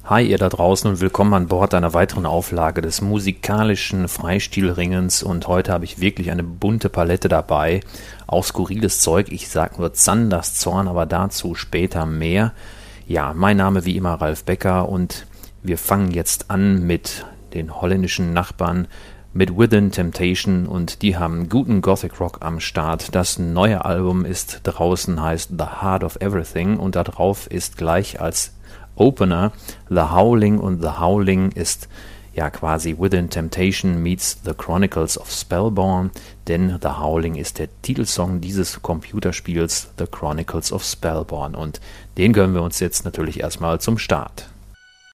Hi ihr da draußen und willkommen an Bord einer weiteren Auflage des musikalischen Freistilringens, und heute habe ich wirklich eine bunte Palette dabei, auch skurriles Zeug, ich sag nur Xanders Zorn, aber dazu später mehr. Ja, mein Name wie immer Ralf Becker und wir fangen jetzt an mit den holländischen Nachbarn, mit Within Temptation, und die haben guten Gothic Rock am Start. Das neue Album ist draußen, heißt The Heart of Everything, und da drauf ist gleich als Opener The Howling, und The Howling ist ja quasi Within Temptation meets The Chronicles of Spellborn, denn The Howling ist der Titelsong dieses Computerspiels The Chronicles of Spellborn, und den gönnen wir uns jetzt natürlich erstmal zum Start.